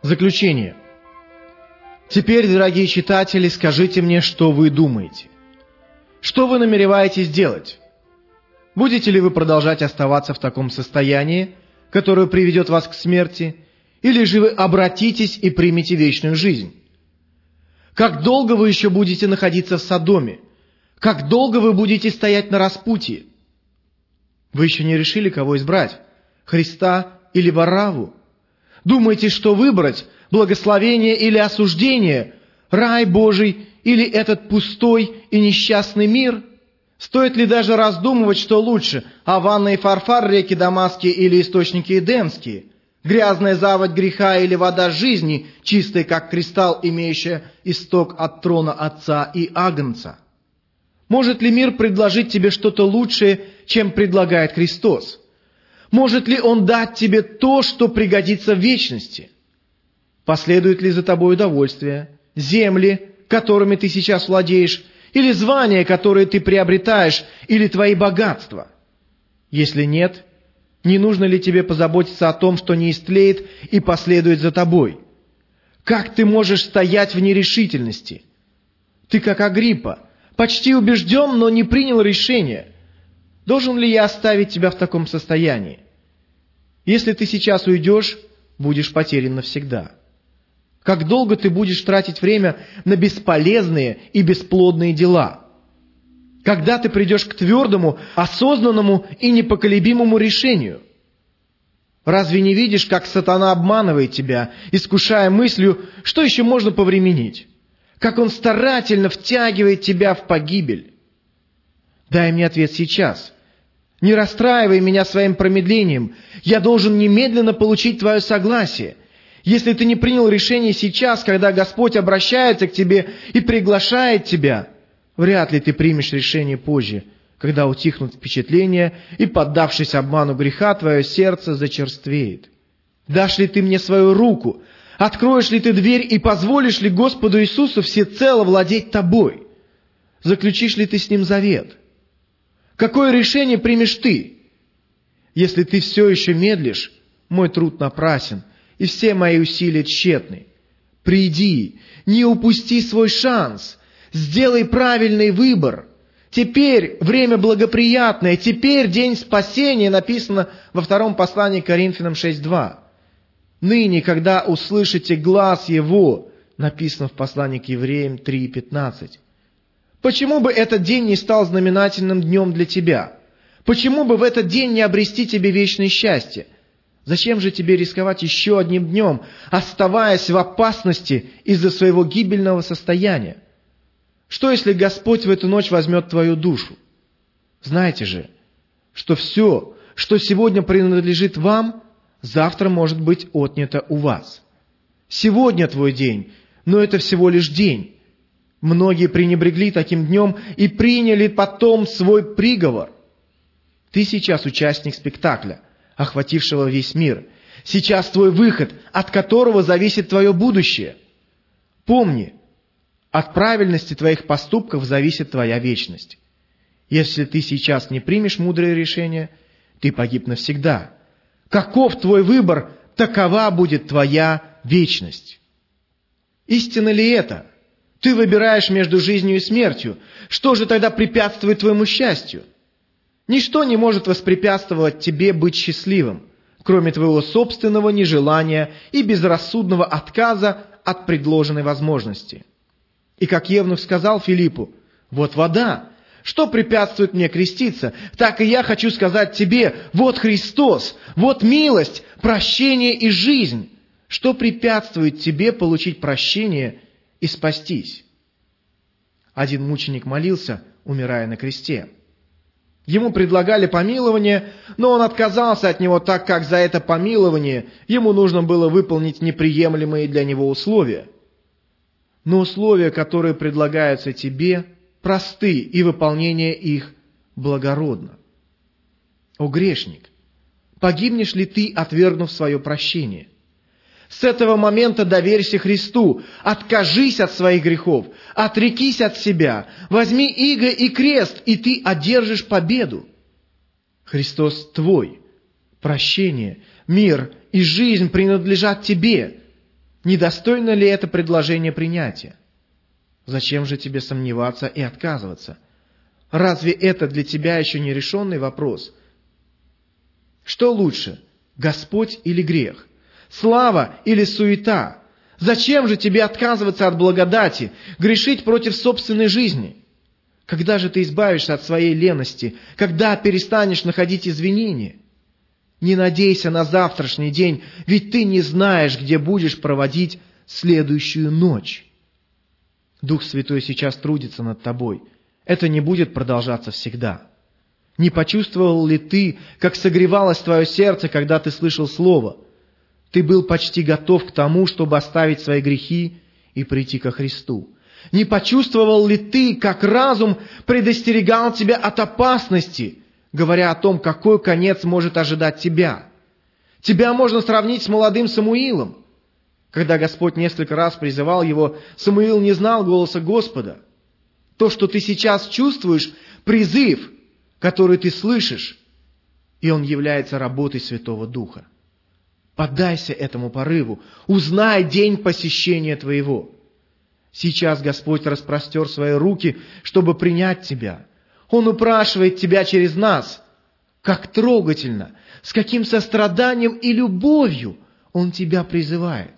Заключение. Теперь, дорогие читатели, скажите мне, что вы думаете. Что вы намереваетесь делать? Будете ли вы продолжать оставаться в таком состоянии, которое приведет вас к смерти, или же вы обратитесь и примете вечную жизнь? Как долго вы еще будете находиться в Содоме? Как долго вы будете стоять на распутье? Вы еще не решили, кого избрать, Христа или Варавву? Думаете, что выбрать, благословение или осуждение, рай Божий или этот пустой и несчастный мир? Стоит ли даже раздумывать, что лучше, Аванна и Фарфар, реки Дамасские или источники Эдемские? Грязная заводь греха или вода жизни, чистая, как кристалл, имеющая исток от трона Отца и Агнца? Может ли мир предложить тебе что-то лучшее, чем предлагает Христос? Может ли Он дать тебе то, что пригодится в вечности? Последует ли за тобой удовольствие, земли, которыми ты сейчас владеешь, или звания, которые ты приобретаешь, или твои богатства? Если нет, не нужно ли тебе позаботиться о том, что не истлеет и последует за тобой? Как ты можешь стоять в нерешительности? Ты, как Агриппа, почти убежден, но не принял решения. Должен ли я оставить тебя в таком состоянии? Если ты сейчас уйдешь, будешь потерян навсегда. Как долго ты будешь тратить время на бесполезные и бесплодные дела? Когда ты придешь к твердому, осознанному и непоколебимому решению? Разве не видишь, как сатана обманывает тебя, искушая мыслью, что еще можно повременить? Как он старательно втягивает тебя в погибель? Дай мне ответ сейчас. Не расстраивай меня своим промедлением. Я должен немедленно получить твое согласие. Если ты не принял решение сейчас, когда Господь обращается к тебе и приглашает тебя, вряд ли ты примешь решение позже, когда утихнут впечатления и, поддавшись обману греха, твое сердце зачерствеет. Дашь ли ты мне свою руку? Откроешь ли ты дверь и позволишь ли Господу Иисусу всецело владеть тобой? Заключишь ли ты с Ним завет? Какое решение примешь ты? Если ты все еще медлишь, мой труд напрасен, и все мои усилия тщетны. Приди, не упусти свой шанс, сделай правильный выбор. Теперь время благоприятное, теперь день спасения, написано во втором послании к Коринфянам 6:2. Ныне, когда услышите глас Его, написано в послании к Евреям 3:15. Почему бы этот день не стал знаменательным днем для тебя? Почему бы в этот день не обрести тебе вечное счастье? Зачем же тебе рисковать еще одним днем, оставаясь в опасности из-за своего гибельного состояния? Что, если Господь в эту ночь возьмет твою душу? Знайте же, что все, что сегодня принадлежит вам, завтра может быть отнято у вас. Сегодня твой день, но это всего лишь день. Многие пренебрегли таким днем и приняли потом свой приговор. Ты сейчас участник спектакля, охватившего весь мир. Сейчас твой выход, от которого зависит твое будущее. Помни, от правильности твоих поступков зависит твоя вечность. Если ты сейчас не примешь мудрое решение, ты погиб навсегда. Каков твой выбор, такова будет твоя вечность. Истина ли это? Ты выбираешь между жизнью и смертью. Что же тогда препятствует твоему счастью? Ничто не может воспрепятствовать тебе быть счастливым, кроме твоего собственного нежелания и безрассудного отказа от предложенной возможности. И как Евнух сказал Филиппу: «Вот вода. Что препятствует мне креститься? Так и я хочу сказать тебе: вот Христос, вот милость, прощение и жизнь. Что препятствует тебе получить прощение и спастись?» Один мученик молился, умирая на кресте. Ему предлагали помилование, но он отказался от него, так как за это помилование ему нужно было выполнить неприемлемые для него условия. Но условия, которые предлагаются тебе, просты, и выполнение их благородно. О грешник, погибнешь ли ты, отвергнув свое прощение? С этого момента доверься Христу, откажись от своих грехов, отрекись от себя, возьми иго и крест, и ты одержишь победу. Христос твой, прощение, мир и жизнь принадлежат тебе. Недостойно ли это предложение принятия? Зачем же тебе сомневаться и отказываться? Разве это для тебя еще не решенный вопрос? Что лучше, Господь или грех? Слава или суета? Зачем же тебе отказываться от благодати, грешить против собственной жизни? Когда же ты избавишься от своей лености? Когда перестанешь находить извинения? Не надейся на завтрашний день, ведь ты не знаешь, где будешь проводить следующую ночь. Дух Святой сейчас трудится над тобой. Это не будет продолжаться всегда. Не почувствовал ли ты, как согревалось твое сердце, когда ты слышал Слово? Ты был почти готов к тому, чтобы оставить свои грехи и прийти ко Христу. Не почувствовал ли ты, как разум предостерегал тебя от опасности, говоря о том, какой конец может ожидать тебя? Тебя можно сравнить с молодым Самуилом. Когда Господь несколько раз призывал его, Самуил не знал голоса Господа. То, что ты сейчас чувствуешь, призыв, который ты слышишь, и он является работой Святого Духа. Поддайся этому порыву, узнай день посещения твоего. Сейчас Господь распростер свои руки, чтобы принять тебя. Он упрашивает тебя через нас. Как трогательно, с каким состраданием и любовью Он тебя призывает.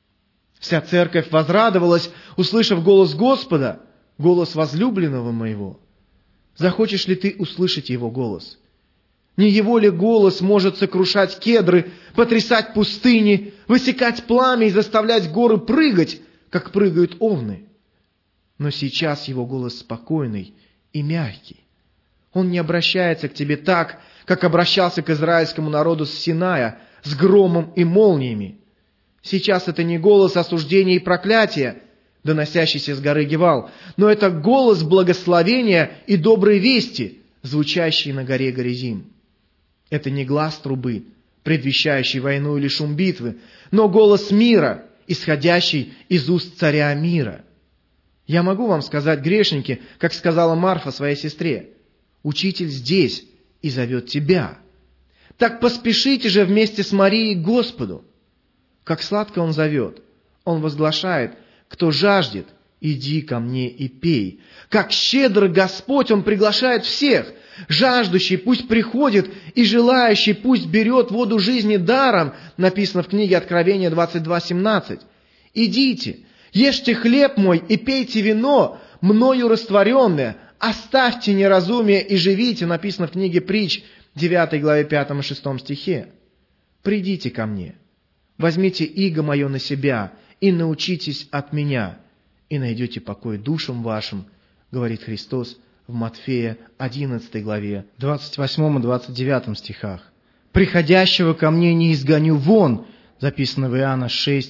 Вся церковь возрадовалась, услышав голос Господа, голос возлюбленного моего. Захочешь ли ты услышать Его голос? Не Его ли голос может сокрушать кедры, потрясать пустыни, высекать пламя и заставлять горы прыгать, как прыгают овны? Но сейчас Его голос спокойный и мягкий. Он не обращается к тебе так, как обращался к израильскому народу с Синая, с громом и молниями. Сейчас это не голос осуждения и проклятия, доносящийся с горы Гевал, но это голос благословения и доброй вести, звучащий на горе Горизим. Это не глас трубы, предвещающий войну или шум битвы, но голос мира, исходящий из уст царя мира. Я могу вам сказать, грешники, как сказала Марфа своей сестре: «Учитель здесь и зовет тебя». Так поспешите же вместе с Марией к Господу. Как сладко Он зовет. Он возглашает: «Кто жаждет, иди ко мне и пей». Как щедр Господь, Он приглашает всех. Жаждущий пусть приходит, и желающий пусть берет воду жизни даром, написано в книге Откровения 22:17. «Идите, ешьте хлеб мой и пейте вино, мною растворенное, оставьте неразумие и живите», написано в книге Притч, 9 главе 5 и 6 стихе. «Придите ко мне, возьмите иго мое на себя и научитесь от меня, и найдете покой душам вашим», говорит Христос в Матфея 11 главе, 28 и 29 стихах. «Приходящего ко мне не изгоню вон», записано в Иоанна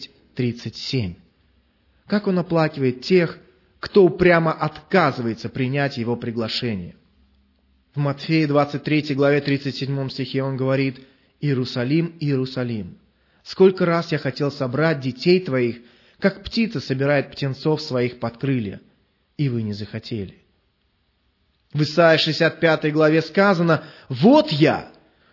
6:37. Как Он оплакивает тех, кто упрямо отказывается принять Его приглашение. В Матфея 23 главе 37 стихе Он говорит: «Иерусалим, Иерусалим, сколько раз я хотел собрать детей твоих, как птица собирает птенцов своих под крылья, и вы не захотели». В Исайя 65 главе сказано: вот я,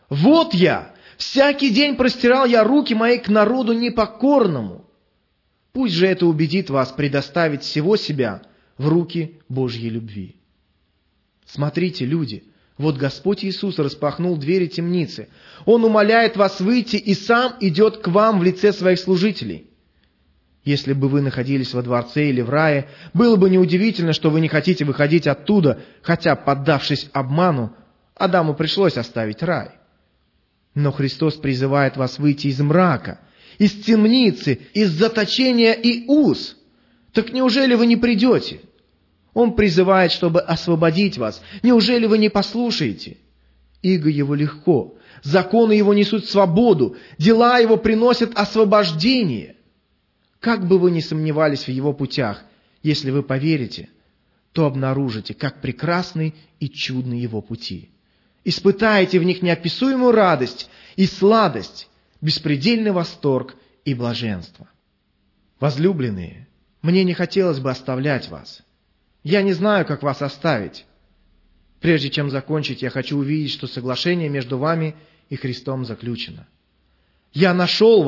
всякий день простирал я руки мои к народу непокорному». Пусть же это убедит вас предоставить всего себя в руки Божьей любви. Смотрите, люди, вот Господь Иисус распахнул двери темницы. Он умоляет вас выйти и сам идет к вам в лице своих служителей. Если бы вы находились во дворце или в рае, было бы неудивительно, что вы не хотите выходить оттуда, хотя, поддавшись обману, Адаму пришлось оставить рай. Но Христос призывает вас выйти из мрака, из темницы, из заточения и уз. Так неужели вы не придете? Он призывает, чтобы освободить вас. Неужели вы не послушаете? Иго Его легко, законы Его несут свободу, дела Его приносят освобождение. Как бы вы ни сомневались в Его путях, если вы поверите, то обнаружите, как прекрасны и чудны Его пути. Испытаете в них неописуемую радость и сладость, беспредельный восторг и блаженство. Возлюбленные, мне не хотелось бы оставлять вас. Я не знаю, как вас оставить. Прежде чем закончить, я хочу увидеть, что соглашение между вами и Христом заключено. Я нашел вас,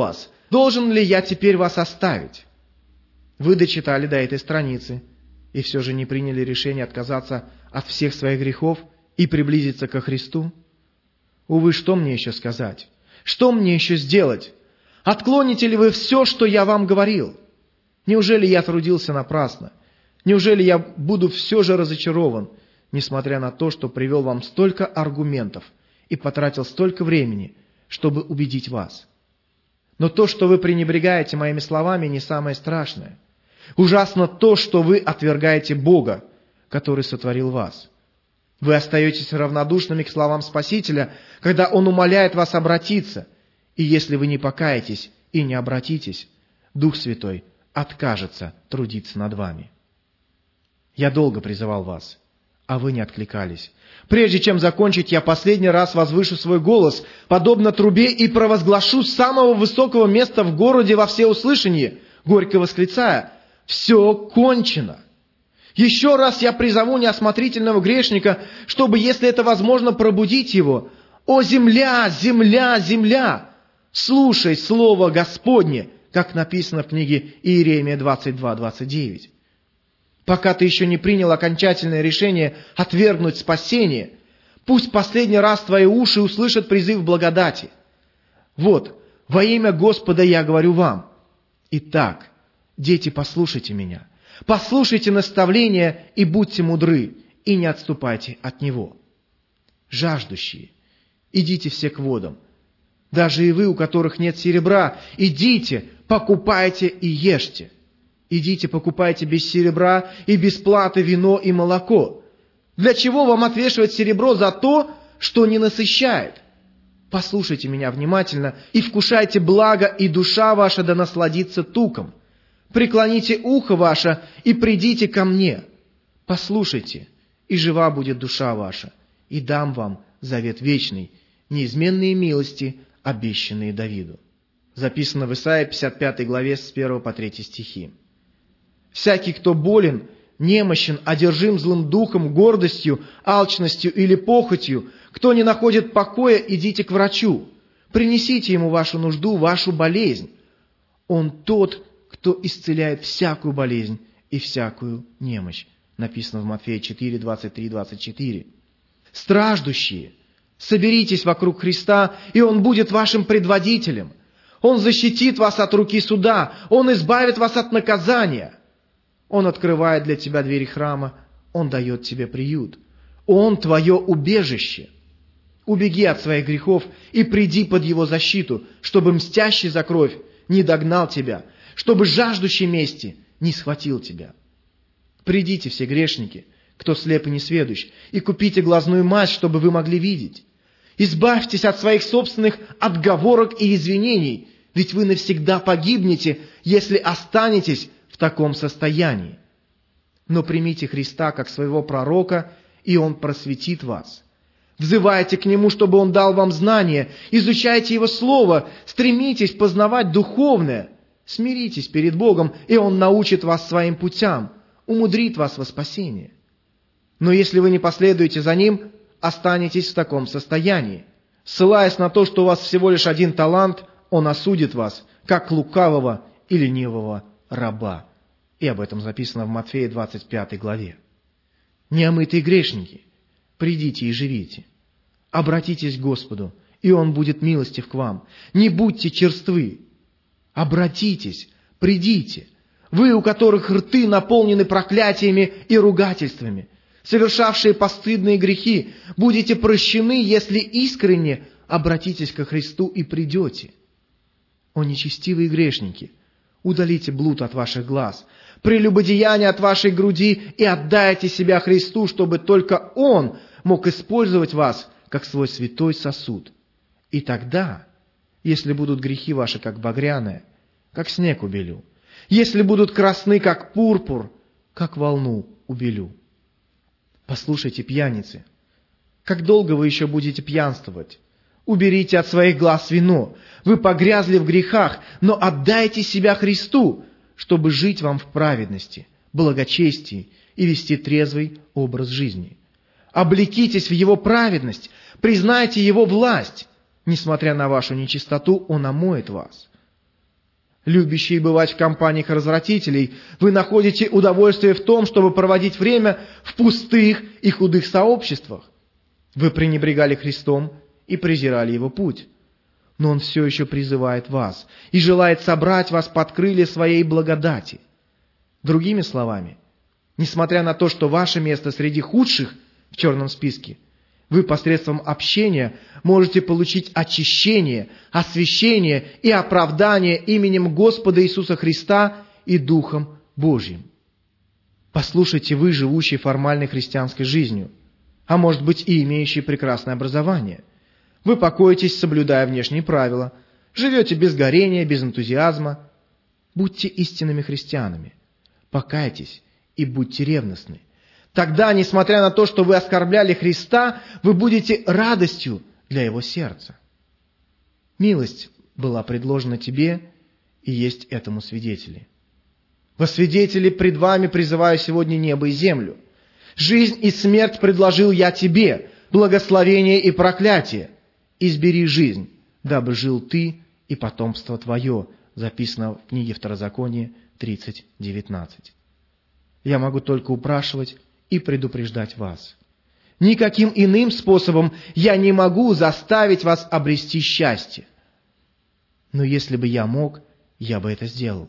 Должен ли я теперь вас оставить? Вы дочитали до этой страницы и все же не приняли решение отказаться от всех своих грехов и приблизиться ко Христу? Увы, что мне еще сказать? Что мне еще сделать? Отклоните ли вы все, что я вам говорил? Неужели я трудился напрасно? Неужели я буду все же разочарован, несмотря на то, что привел вам столько аргументов и потратил столько времени, чтобы убедить вас? Но то, что вы пренебрегаете моими словами, не самое страшное. Ужасно то, что вы отвергаете Бога, который сотворил вас. Вы остаетесь равнодушными к словам Спасителя, когда Он умоляет вас обратиться, и если вы не покаетесь и не обратитесь, Дух Святой откажется трудиться над вами. Я долго призывал вас, а вы не откликались. Прежде чем закончить, я последний раз возвышу свой голос, подобно трубе, и провозглашу с самого высокого места в городе во всеуслышание, горько восклицая: «Все кончено!» Еще раз я призову неосмотрительного грешника, чтобы, если это возможно, пробудить его. «О, земля, земля, земля! Слушай слово Господне!» как написано в книге Иеремия 22:29. Пока ты еще не принял окончательное решение отвергнуть спасение, пусть последний раз твои уши услышат призыв благодати. Вот, во имя Господа я говорю вам. Итак, дети, послушайте меня. Послушайте наставления и будьте мудры, и не отступайте от него. Жаждущие, идите все к водам. Даже и вы, у которых нет серебра, идите, покупайте и ешьте. Идите, покупайте без серебра и без платы вино и молоко. Для чего вам отвешивать серебро за то, что не насыщает? Послушайте меня внимательно и вкушайте благо, и душа ваша да насладится туком. Преклоните ухо ваше и придите ко мне. Послушайте, и жива будет душа ваша, и дам вам завет вечный, неизменные милости, обещанные Давиду. Записано в Исаии 55 главе с 1 по 3 стихи. Всякий, кто болен, немощен, одержим злым духом, гордостью, алчностью или похотью, кто не находит покоя, идите к врачу. Принесите ему вашу нужду, вашу болезнь. Он тот, кто исцеляет всякую болезнь и всякую немощь. Написано в Матфея 4, 23, 24. Страждущие, соберитесь вокруг Христа, и Он будет вашим предводителем. Он защитит вас от руки суда, Он избавит вас от наказания. Он открывает для тебя двери храма, Он дает тебе приют. Он твое убежище. Убеги от своих грехов и приди под Его защиту, чтобы мстящий за кровь не догнал тебя, чтобы жаждущий мести не схватил тебя. Придите все грешники, кто слеп и несведущ, и купите глазную мазь, чтобы вы могли видеть. Избавьтесь от своих собственных отговорок и извинений, ведь вы навсегда погибнете, если останетесь в таком состоянии. Но примите Христа как своего пророка, и Он просветит вас. Взывайте к Нему, чтобы Он дал вам знания, изучайте Его Слово, стремитесь познавать духовное, смиритесь перед Богом, и Он научит вас своим путям, умудрит вас во спасение. Но если вы не последуете за Ним, останетесь в таком состоянии. Ссылаясь на то, что у вас всего лишь один талант, Он осудит вас, как лукавого и ленивого раба. И об этом записано в Матфея 25 главе. Неомытые грешники, придите и живите. Обратитесь к Господу, и Он будет милостив к вам. Не будьте черствы. Обратитесь, придите. Вы, у которых рты наполнены проклятиями и ругательствами, совершавшие постыдные грехи, будете прощены, если искренне обратитесь ко Христу и придете. О нечестивые грешники, удалите блуд от ваших глаз, прелюбодеяние от вашей груди и отдайте себя Христу, чтобы только Он мог использовать вас как свой святой сосуд. И тогда, если будут грехи ваши, как багряное, как снег убелю, если будут красны, как пурпур, как волну убелю. Послушайте, пьяницы, как долго вы еще будете пьянствовать? Уберите от своих глаз вино. Вы погрязли в грехах, но отдайте себя Христу, чтобы жить вам в праведности, благочестии и вести трезвый образ жизни. Облекитесь в Его праведность, признайте Его власть. Несмотря на вашу нечистоту, Он омоет вас. Любящие бывать в компаниях развратителей, вы находите удовольствие в том, чтобы проводить время в пустых и худых сообществах. Вы пренебрегали Христом и презирали Его путь. Но Он все еще призывает вас и желает собрать вас под крылья Своей благодати. Другими словами, несмотря на то, что ваше место среди худших в черном списке, вы посредством общения можете получить очищение, освящение и оправдание именем Господа Иисуса Христа и Духом Божьим. Послушайте вы, живущие формальной христианской жизнью, а может быть и имеющие прекрасное образование. Вы покоитесь, соблюдая внешние правила, живете без горения, без энтузиазма. Будьте истинными христианами, покайтесь и будьте ревностны. Тогда, несмотря на то, что вы оскорбляли Христа, вы будете радостью для Его сердца. Милость была предложена тебе, и есть этому свидетели. Во свидетели пред вами призываю сегодня небо и землю. Жизнь и смерть предложил я тебе, благословение и проклятие. Избери жизнь, дабы жил ты и потомство твое, записано в книге Второзакония 30:19. Я могу только упрашивать и предупреждать вас. Никаким иным способом я не могу заставить вас обрести счастье. Но если бы я мог, я бы это сделал.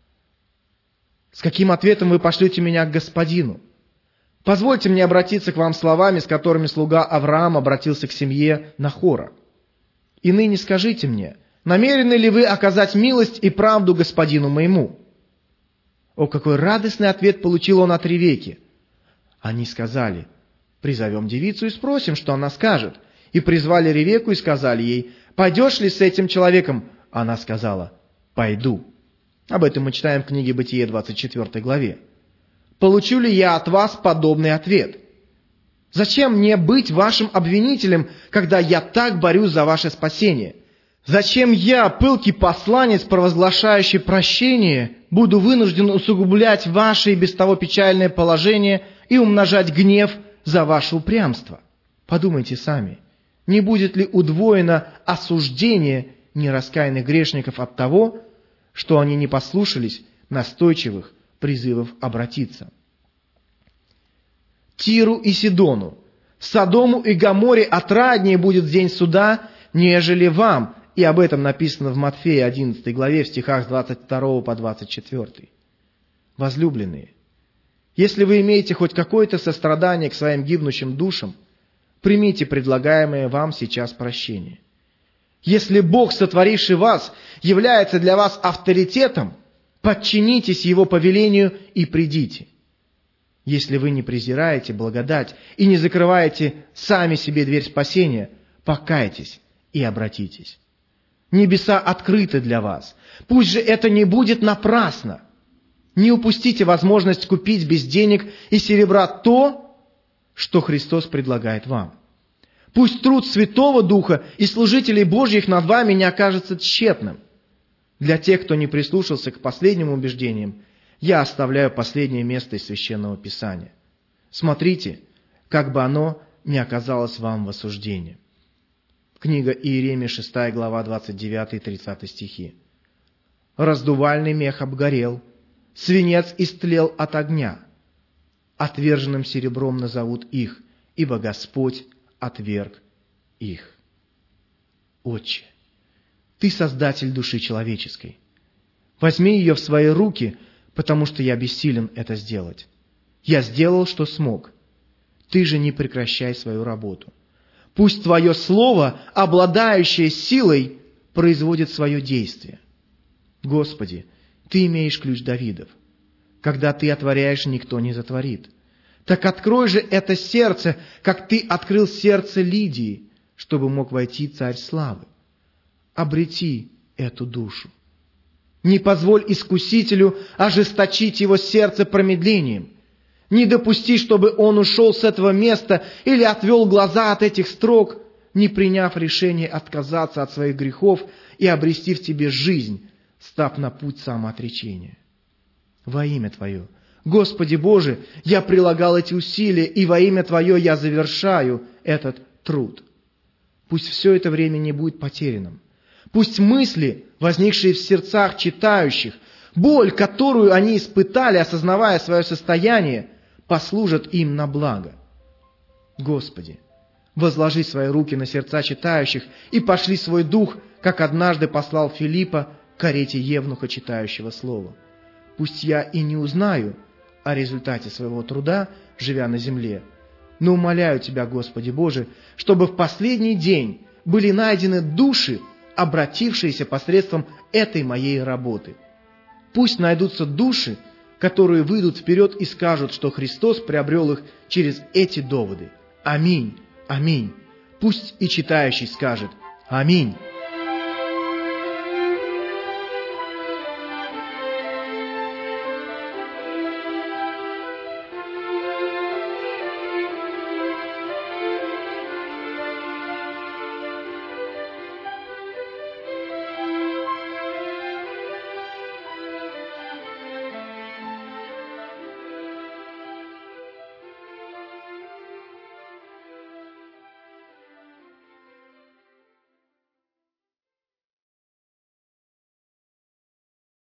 С каким ответом вы пошлете меня к Господину? Позвольте мне обратиться к вам словами, с которыми слуга Авраам обратился к семье Нахора. «И ныне скажите мне, намерены ли вы оказать милость и правду господину моему?» О, какой радостный ответ получил он от Ревекки! Они сказали: «Призовем девицу и спросим, что она скажет». И призвали Ревекку и сказали ей: «Пойдешь ли с этим человеком?» Она сказала: «Пойду». Об этом мы читаем в книге Бытие 24 главе. Получу ли я от вас подобный ответ? Зачем мне быть вашим обвинителем, когда я так борюсь за ваше спасение? Зачем я, пылкий посланец, провозглашающий прощение, буду вынужден усугублять ваше и без того печальное положение и умножать гнев за ваше упрямство? Подумайте сами, не будет ли удвоено осуждение нераскаянных грешников от того, что они не послушались настойчивых призывов обратиться? Тиру и Сидону, Содому и Гоморе отраднее будет день суда, нежели вам. И об этом написано в Матфея 11 главе в стихах с 22 по 24. Возлюбленные, если вы имеете хоть какое-то сострадание к своим гибнущим душам, примите предлагаемое вам сейчас прощение. Если Бог, сотворивший вас, является для вас авторитетом, подчинитесь Его повелению и придите. Если вы не презираете благодать и не закрываете сами себе дверь спасения, покайтесь и обратитесь. Небеса открыты для вас. Пусть же это не будет напрасно. Не упустите возможность купить без денег и серебра то, что Христос предлагает вам. Пусть труд Святого Духа и служителей Божьих над вами не окажется тщетным. Для тех, кто не прислушался к последним убеждениям, я оставляю последнее место из Священного Писания. Смотрите, как бы оно не оказалось вам в осуждении. Книга Иеремии, 6 глава, 29 и 30 стихи. «Раздувальный мех обгорел, свинец истлел от огня. Отверженным серебром назовут их, ибо Господь отверг их». Отче, Ты создатель души человеческой. Возьми ее в свои руки, потому что я бессилен это сделать. Я сделал, что смог. Ты же не прекращай свою работу. Пусть Твое Слово, обладающее силой, производит свое действие. Господи, Ты имеешь ключ Давидов. Когда Ты отворяешь, никто не затворит. Так открой же это сердце, как Ты открыл сердце Лидии, чтобы мог войти Царь Славы. Обрети эту душу. Не позволь искусителю ожесточить его сердце промедлением. Не допусти, чтобы он ушел с этого места или отвел глаза от этих строк, не приняв решение отказаться от своих грехов и обрести в тебе жизнь, став на путь самоотречения. Во имя Твое, Господи Боже, я прилагал эти усилия, и во имя Твое я завершаю этот труд. Пусть все это время не будет потерянным. Пусть мысли, возникшие в сердцах читающих, боль, которую они испытали, осознавая свое состояние, послужат им на благо. Господи, возложи свои руки на сердца читающих и пошли свой дух, как однажды послал Филиппа к карете евнуха, читающего слово. Пусть я и не узнаю о результате своего труда, живя на земле, но умоляю Тебя, Господи Боже, чтобы в последний день были найдены души, обратившиеся посредством этой моей работы. Пусть найдутся души, которые выйдут вперед и скажут, что Христос приобрел их через эти доводы. Аминь, аминь. Пусть и читающий скажет: аминь.